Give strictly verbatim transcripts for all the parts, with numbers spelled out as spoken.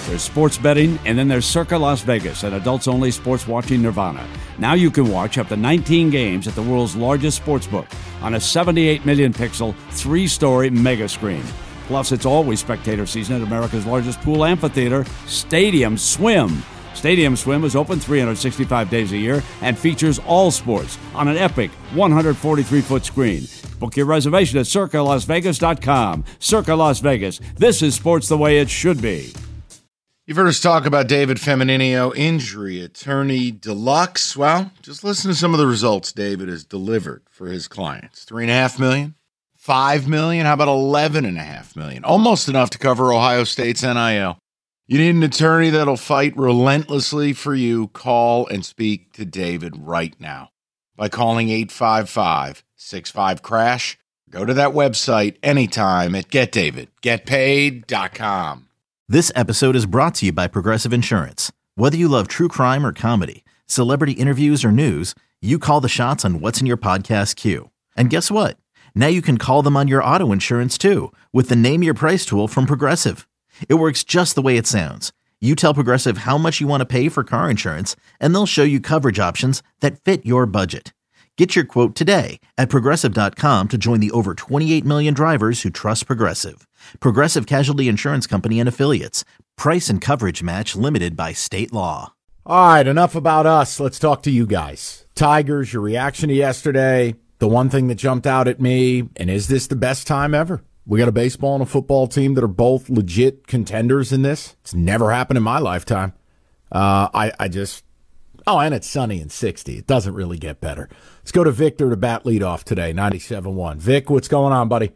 There's sports betting, and then there's Circa Las Vegas, an adults-only sports watching nirvana. Now you can watch up to nineteen games at the world's largest sportsbook on a seventy-eight million pixel, three-story mega screen. Plus, it's always spectator season at America's largest pool amphitheater, Stadium Swim. Stadium Swim is open three hundred sixty-five days a year and features all sports on an epic one hundred forty-three foot screen. Book your reservation at circa las vegas dot com. Circa Las Vegas. This is sports the way it should be. You've heard us talk about David Femininio, injury attorney deluxe. Well, just listen to some of the results David has delivered for his clients. Three and a half million, five million, how about eleven and a half million? Almost enough to cover Ohio State's N I L. You need an attorney that'll fight relentlessly for you. Call and speak to David right now by calling eight five five, six five, crash. Go to that website anytime at get david get paid dot com. This episode is brought to you by Progressive Insurance. Whether you love true crime or comedy, celebrity interviews or news, you call the shots on what's in your podcast queue. And guess what? Now you can call them on your auto insurance too with the Name Your Price tool from Progressive. It works just the way it sounds. You tell Progressive how much you want to pay for car insurance, and they'll show you coverage options that fit your budget. Get your quote today at progressive dot com to join the over twenty-eight million drivers who trust Progressive. Progressive Casualty Insurance Company and Affiliates. Price and coverage match limited by state law. All right, enough about us. Let's talk to you guys. Tigers, your reaction to yesterday, the one thing that jumped out at me, and is this the best time ever? We got a baseball and a football team that are both legit contenders in this. It's never happened in my lifetime. Uh, I, I just, oh, and it's sunny and sixty. It doesn't really get better. Let's go to Victor to bat leadoff today, ninety-seven point one. Vic, what's going on, buddy?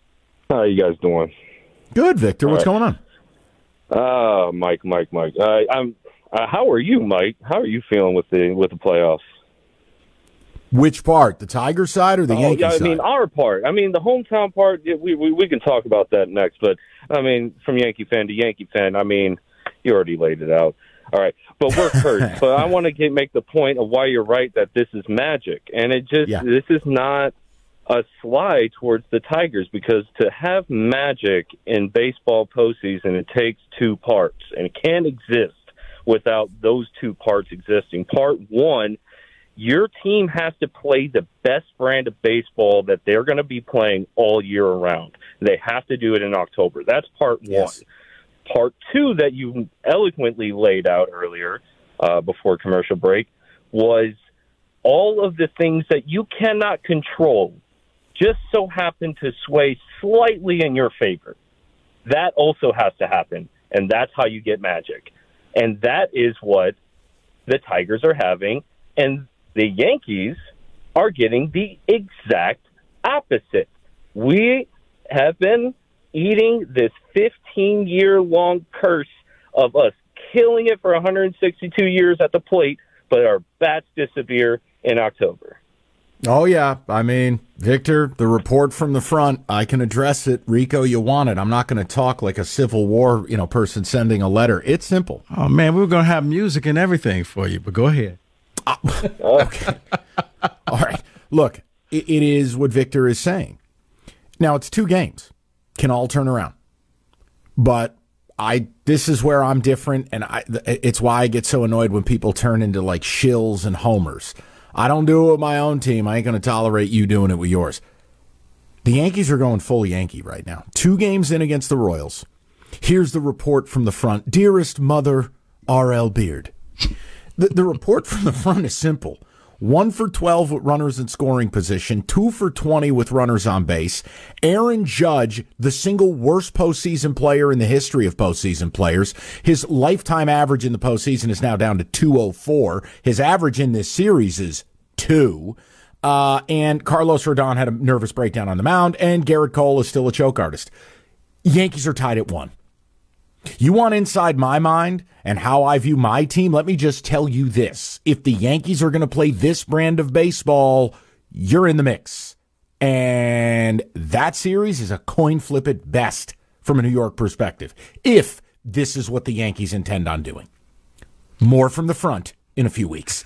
How you guys doing? Good, Victor. What's All going on? Uh, Mike, Mike, Mike. Uh, I'm. Uh, how are you, Mike? How are you feeling with the with the playoffs? Which part, the Tiger side or the oh, Yankee yeah, I side? I mean, our part. I mean, the hometown part, we, we we can talk about that next. But, I mean, from Yankee fan to Yankee fan, I mean, you already laid it out. All right. But we're hurt. But I want to get, make the point of why you're right that this is magic. And it just, yeah. this is not a slide towards the Tigers, because to have magic in baseball postseason, it takes two parts. And it can't exist without those two parts existing. Part one, your team has to play the best brand of baseball that they're going to be playing all year around. They have to do it in October. That's part yes. one. Part two that you eloquently laid out earlier uh, before commercial break was all of the things that you cannot control just so happen to sway slightly in your favor. That also has to happen, and that's how you get magic. And that is what the Tigers are having, and the Yankees are getting the exact opposite. We have been eating this fifteen-year-long curse of us killing it for one hundred sixty-two years at the plate, but our bats disappear in October. Oh, yeah. I mean, Victor, the report from the front, I can address it. Rico, you want it. I'm not going to talk like a Civil War, you know, person sending a letter. It's simple. Oh, man, we were going to have music and everything for you, but go ahead. Uh, okay. All right. Look, it, it is what Victor is saying. Now, it's two games. Can all turn around. But I this is where I'm different, and I it's why I get so annoyed when people turn into like shills and homers. I don't do it with my own team. I ain't going to tolerate you doing it with yours. The Yankees are going full Yankee right now. Two games in against the Royals. Here's the report from the front. Dearest mother, R L. Beard. The, the report from the front is simple. One for twelve with runners in scoring position, two for twenty with runners on base. Aaron Judge, the single worst postseason player in the history of postseason players. His lifetime average in the postseason is now down to two oh four. His average in this series is two. Uh, and Carlos Rodon had a nervous breakdown on the mound, and Garrett Cole is still a choke artist. Yankees are tied at one. You want inside my mind and how I view my team? Let me just tell you this. If the Yankees are going to play this brand of baseball, you're in the mix. And that series is a coin flip at best from a New York perspective, if this is what the Yankees intend on doing. More from the front in a few weeks,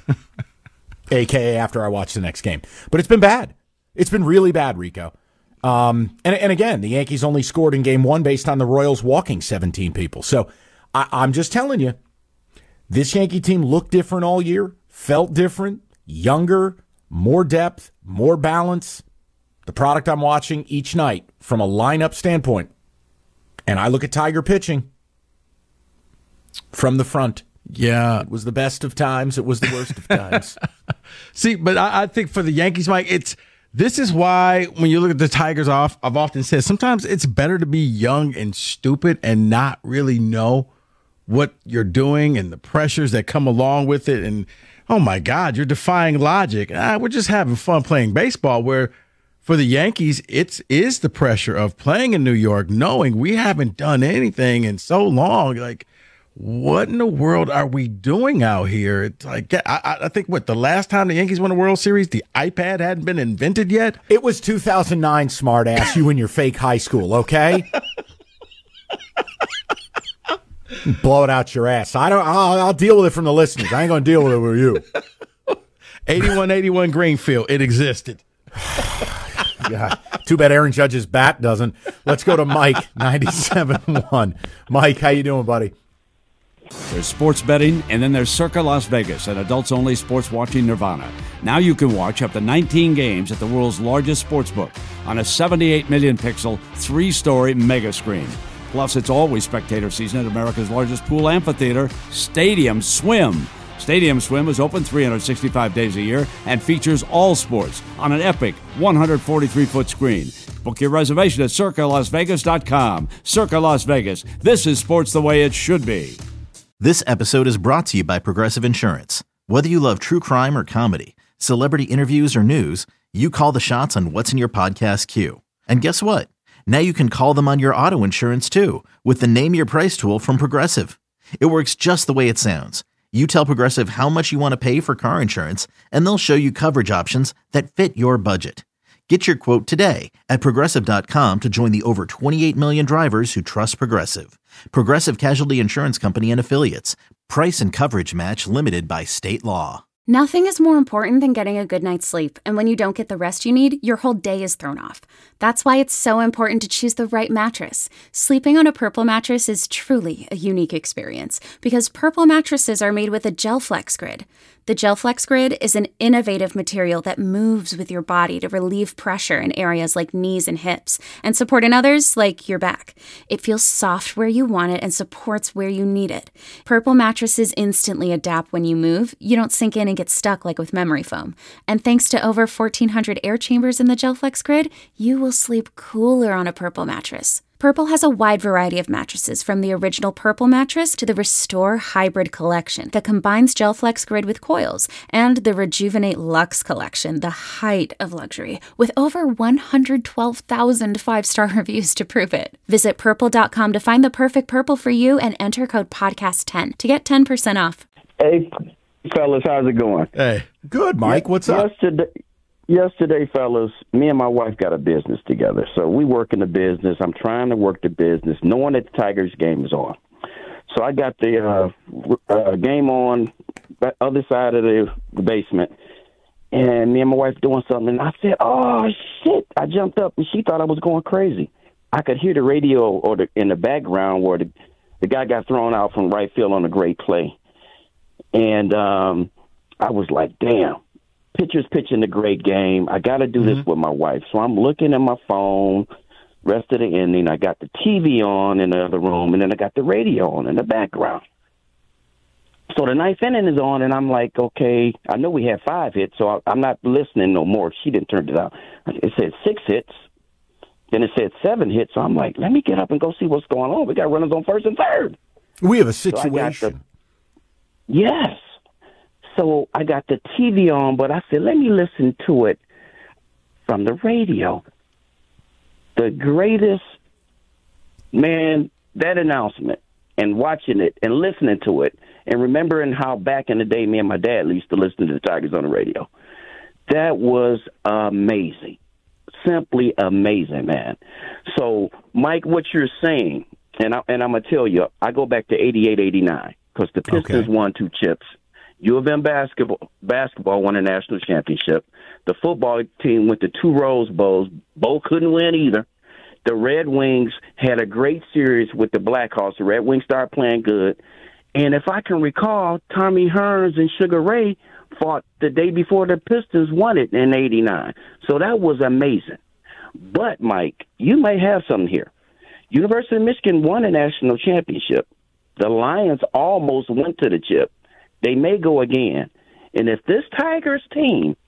a k a after I watch the next game. But it's been bad. It's been really bad, Rico. Um, and, and again, the Yankees only scored in game one based on the Royals walking seventeen people. So I, I'm just telling you, this Yankee team looked different all year, felt different, younger, more depth, more balance. The product I'm watching each night from a lineup standpoint, and I look at Tiger pitching from the front. Yeah. It was the best of times. It was the worst of times. See, but I, I think for the Yankees, Mike, it's this is why when you look at the Tigers off, I've often said sometimes it's better to be young and stupid and not really know what you're doing and the pressures that come along with it. And, oh, my God, you're defying logic. Ah, we're just having fun playing baseball, where for the Yankees, it is the pressure of playing in New York, knowing we haven't done anything in so long. Like, what in the world are we doing out here? It's like, I, I think, what, the last time the Yankees won a World Series, the iPad hadn't been invented yet? It was two thousand nine, smartass, you and your fake high school, okay? Blow it out your ass. I don't. I'll, I'll deal with it from the listeners. I ain't going to deal with it with you. eighty-one eighty-one Greenfield, it existed. Yeah. Too bad Aaron Judge's bat doesn't. Let's go to Mike, ninety-seven one. Mike, how you doing, buddy? There's sports betting, and then there's Circa Las Vegas, an adults-only sports watching nirvana. Now you can watch up to nineteen games at the world's largest sports book on a seventy-eight million pixel, three-story mega screen. Plus, it's always spectator season at America's largest pool amphitheater, Stadium Swim. Stadium Swim is open three hundred sixty-five days a year and features all sports on an epic one hundred forty-three foot screen. Book your reservation at circa las vegas dot com. Circa Las Vegas. This is sports the way it should be. This episode is brought to you by Progressive Insurance. Whether you love true crime or comedy, celebrity interviews or news, you call the shots on what's in your podcast queue. And guess what? Now you can call them on your auto insurance too with the Name Your Price tool from Progressive. It works just the way it sounds. You tell Progressive how much you want to pay for car insurance, and they'll show you coverage options that fit your budget. Get your quote today at progressive dot com to join the over twenty-eight million drivers who trust Progressive. Progressive Casualty Insurance Company and Affiliates. Price and coverage match limited by state law. Nothing is more important than getting a good night's sleep, and when you don't get the rest you need, your whole day is thrown off. That's why it's so important to choose the right mattress. Sleeping on a Purple mattress is truly a unique experience because Purple mattresses are made with a GelFlex Grid. The GelFlex Grid is an innovative material that moves with your body to relieve pressure in areas like knees and hips and support in others like your back. It feels soft where you want it and supports where you need it. Purple mattresses instantly adapt when you move. You don't sink in and get stuck like with memory foam. And thanks to over fourteen hundred air chambers in the GelFlex Grid, you will sleep cooler on a Purple mattress. Purple has a wide variety of mattresses, from the original Purple mattress to the Restore Hybrid collection that combines GelFlex Grid with coils, and the Rejuvenate Luxe collection, the height of luxury, with over one hundred twelve thousand five-star reviews to prove it. Visit purple dot com to find the perfect Purple for you and enter code podcast ten to get ten percent off. Hey, fellas, how's it going? Hey. Good, Mike. What's up? Yesterday, yesterday, fellas, me and my wife got a business together. So we work in the business. I'm trying to work the business, knowing that the Tigers game is on. So I got the uh, uh, game on the other side of the, the basement, and me and my wife doing something. And I said, "Oh shit!" I jumped up, and she thought I was going crazy. I could hear the radio or the, in the background where the the guy got thrown out from right field on a great play, and um, I was like, "Damn." Pitcher's pitching a great game. I got to do mm-hmm. this with my wife. So I'm looking at my phone, rest of the inning. I got the T V on in the other room, and then I got the radio on in the background. So the ninth inning is on, and I'm like, okay, I know we had five hits, so I, I'm not listening no more. She didn't turn it out. It said six hits. Then it said seven hits. So I'm like, let me get up and go see what's going on. We got runners on first and third. We have a situation. So the, yes. So I got the T V on, but I said, let me listen to it from the radio. The greatest, man, that announcement and watching it and listening to it and remembering how back in the day me and my dad used to listen to the Tigers on the radio. That was amazing. Simply amazing, man. So, Mike, what you're saying, and, I, and I'm going to tell you, I go back to eighty-eight eighty-nine because the Pistons okay. won two chips. U of M basketball, basketball won a national championship. The football team went to two Rose Bowls. Bo couldn't win either. the Red Wings had a great series with the Blackhawks. The Red Wings started playing good. And if I can recall, Tommy Hearns and Sugar Ray fought the day before the Pistons won it in eighty-nine. So that was amazing. But, Mike, you may have something here. University of Michigan won a national championship. The Lions almost went to the chip. They may go again. And if this Tigers team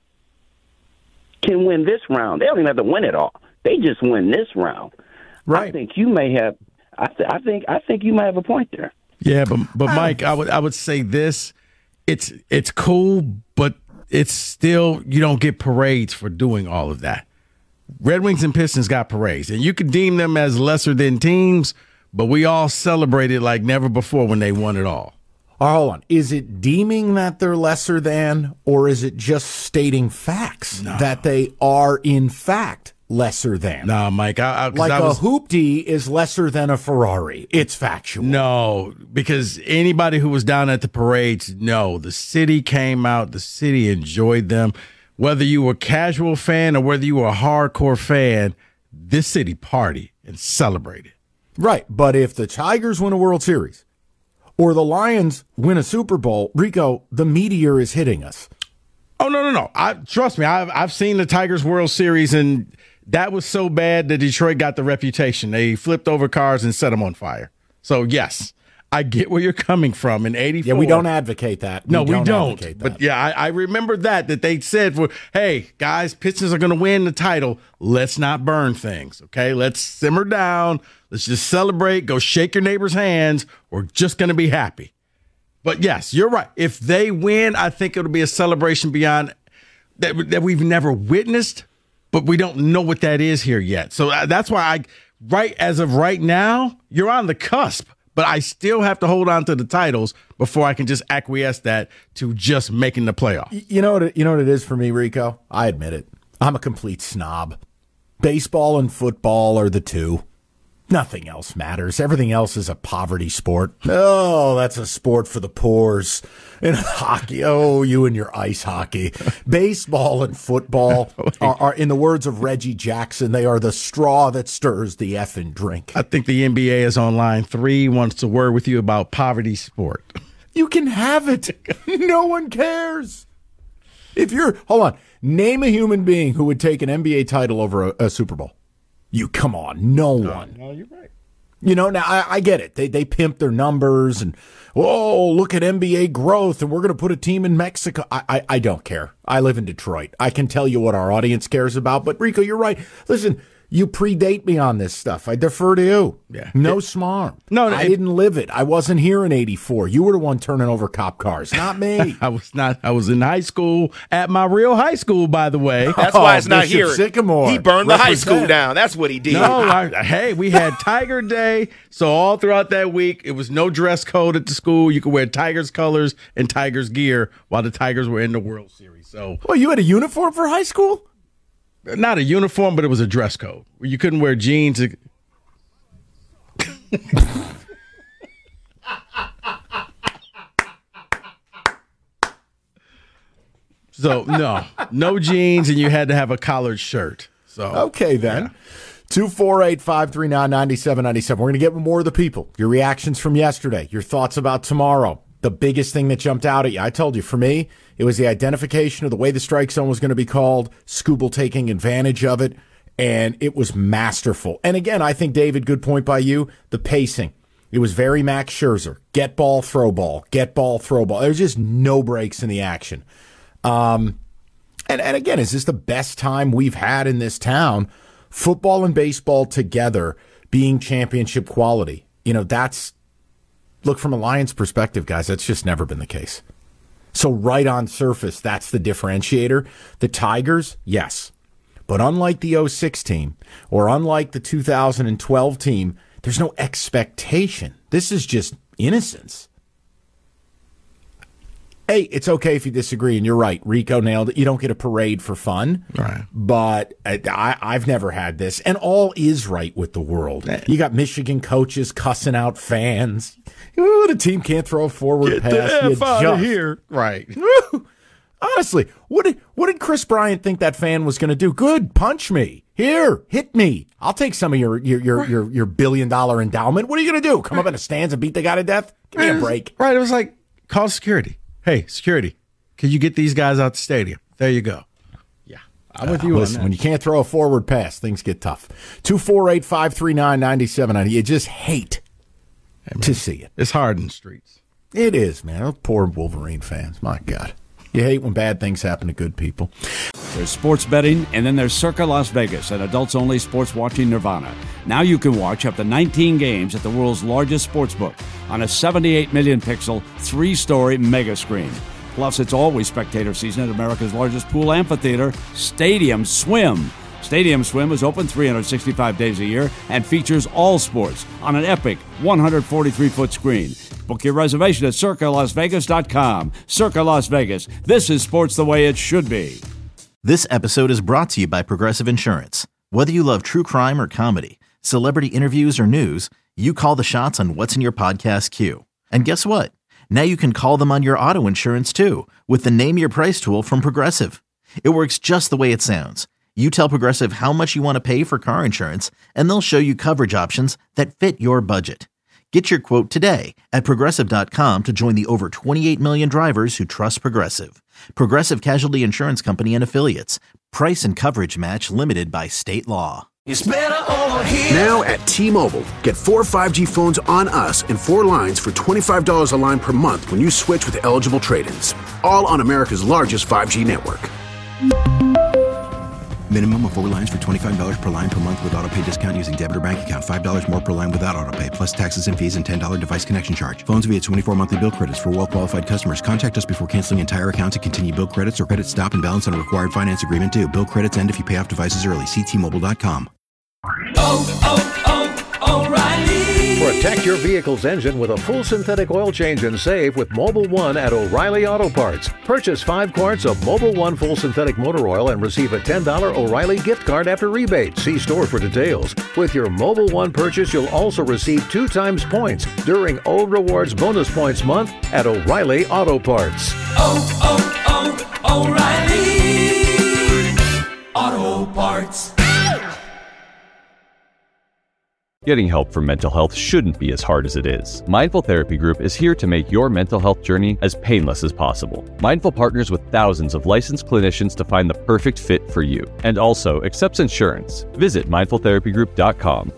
can win this round, they don't even have to win it all. They just win this round. Right. I think you may have. I, th- I think. I think you may have a point there. Yeah, but but Mike, I would I would say this: it's it's cool, but it's still you don't get parades for doing all of that. Red Wings and Pistons got parades, and you could deem them as lesser than teams, but we all celebrated like never before when they won it all. Oh, hold on. Is it deeming that they're lesser than, or is it just stating facts No. that they are in fact lesser than? Nah, Mike, I, I, 'cause Like I a was, hoopty is lesser than a Ferrari. It's factual. No, because anybody who was down at the parades, no, the city came out, the city enjoyed them. Whether you were a casual fan or whether you were a hardcore fan, this city partied and celebrated. Right. But if the Tigers win a World Series or the Lions win a Super Bowl, Rico, the meteor is hitting us. Oh, no, no, no. I trust me, I've I've seen the Tigers World Series, and that was so bad that Detroit got the reputation. They flipped over cars and set them on fire. So, yes, I get where you're coming from in eighty-four. Yeah, we don't advocate that. No, we don't. don't. advocate But that. yeah, I, I remember that, that they said, for, hey, guys, Pistons are going to win the title. Let's not burn things, okay? Let's simmer down. Let's just celebrate. Go shake your neighbor's hands. We're just going to be happy. But yes, you're right. If they win, I think it'll be a celebration beyond that, that we've never witnessed, but we don't know what that is here yet. So uh, that's why I, right as of right now, you're on the cusp. But I still have to hold on to the titles before I can just acquiesce that to just making the playoff. You know what it, you know what it is for me, Rico? I admit it. I'm a complete snob. Baseball and football are the two. Nothing else matters. Everything else is a poverty sport. Oh, that's a sport for the poors. And hockey, oh, you and your ice hockey. Baseball and football are, are, in the words of Reggie Jackson, they are the straw that stirs the effing drink. I think the N B A is on line three, wants to word with you about poverty sport. You can have it. No one cares. If you're, hold on, name a human being who would take an N B A title over a, a Super Bowl. You come on, no one. No, you're right. You know, now I, I get it. They they pimp their numbers and, oh, look at N B A growth and we're going to put a team in Mexico. I, I I don't care. I live in Detroit. I can tell you what our audience cares about. But Rico, you're right. Listen, you predate me on this stuff. I defer to you. Yeah. No smarm. No, I it- didn't live it. I wasn't here in eighty-four. You were the one turning over cop cars, not me. I was not. I was in high school at my real high school, by the way. That's why it's Oh, not Bishop here. Sycamore. He burned the high Represent. school down. That's what he did. No, I, hey, we had Tiger Day, so all throughout that week, it was no dress code at the school. You could wear Tigers colors and Tigers gear while the Tigers were in the World Series. So, Well, you had a uniform for high school? not a uniform, but it was a dress code where you couldn't wear jeans. So no, no jeans, and you had to have a collared shirt. So Okay, then. two four eight, five three nine, nine seven nine seven. We're going to get more of the people. Your reactions from yesterday, your thoughts about tomorrow. The biggest thing that jumped out at you. I told you, for me, it was the identification of the way the strike zone was going to be called, Skubal taking advantage of it, and it was masterful. And again, I think, David, good point by you, the pacing. It was very Max Scherzer. Get ball, throw ball. Get ball, throw ball. There was just no breaks in the action. Um, and, and again, is this the best time we've had in this town? Football and baseball together being championship quality. You know, that's, look, from a Lions perspective, guys, that's just never been the case. So right on surface, that's the differentiator. The Tigers, yes. But unlike the oh six team or unlike the two thousand twelve team, there's no expectation. This is just innocence. Hey, it's okay if you disagree, and you're right. Rico nailed it. You don't get a parade for fun. Right. But I, I've never had this. And all is right with the world. You got Michigan coaches cussing out fans. Ooh, the team can't throw a forward pass. You just- here. Right. Honestly, what did what did Chris Bryant think that fan was going to do? Good, punch me. Here, hit me. I'll take some of your your your your, your billion dollar endowment. What are you going to do? Come up in the stands and beat the guy to death? Give me a break. Right. It was like, call security. Hey, security, could you get these guys out the stadium? There you go. Yeah. I'm with you uh, on listen, that. when you can't throw a forward pass, things get tough. two four eight, five three nine, nine seven nine zero. You just hate hey, to see it. It's hard in the streets. It is, man. Those poor Wolverine fans. My God. You hate when bad things happen to good people. There's sports betting, and then there's Circa Las Vegas, an adults-only sports watching nirvana. Now you can watch up to nineteen games at the world's largest sports book on a seventy-eight million pixel, three-story mega screen. Plus, it's always spectator season at America's largest pool amphitheater, Stadium Swim. Stadium Swim is open three hundred sixty-five days a year and features all sports on an epic one hundred forty-three foot screen. Book your reservation at circa las vegas dot com. Circa Las Vegas. This is sports the way it should be. This episode is brought to you by Progressive Insurance. Whether you love true crime or comedy, celebrity interviews or news, you call the shots on what's in your podcast queue. And guess what? Now you can call them on your auto insurance too with the Name Your Price tool from Progressive. It works just the way it sounds. You tell Progressive how much you want to pay for car insurance, and they'll show you coverage options that fit your budget. Get your quote today at progressive dot com to join the over twenty-eight million drivers who trust Progressive. Progressive Casualty Insurance Company and Affiliates. Price and coverage match limited by state law. It's better over here. Now at T-Mobile, get four five G phones on us and four lines for twenty-five dollars a line per month when you switch with eligible trade-ins. All on America's largest five G network. Minimum of four lines for twenty-five dollars per line per month with autopay discount using debit or bank account. five dollars more per line without autopay, plus taxes and fees and ten dollars device connection charge. Phones via twenty-four monthly bill credits for well-qualified customers. Contact us before canceling entire account to continue bill credits or credit stop and balance on a required finance agreement due. Bill credits end if you pay off devices early. See T Mobile dot com. Oh, oh, oh, O'Reilly. Protect your vehicle's engine with a full synthetic oil change and save with Mobil one at O'Reilly Auto Parts. Purchase five quarts of Mobil one full synthetic motor oil and receive a ten dollars O'Reilly gift card after rebate. See store for details. With your Mobil one purchase, you'll also receive two times points during O Rewards Bonus Points Month at O'Reilly Auto Parts. Oh, oh, oh, O'Reilly Auto Parts. Getting help for mental health shouldn't be as hard as it is. Mindful Therapy Group is here to make your mental health journey as painless as possible. Mindful partners with thousands of licensed clinicians to find the perfect fit for you, and also accepts insurance. Visit mindful therapy group dot com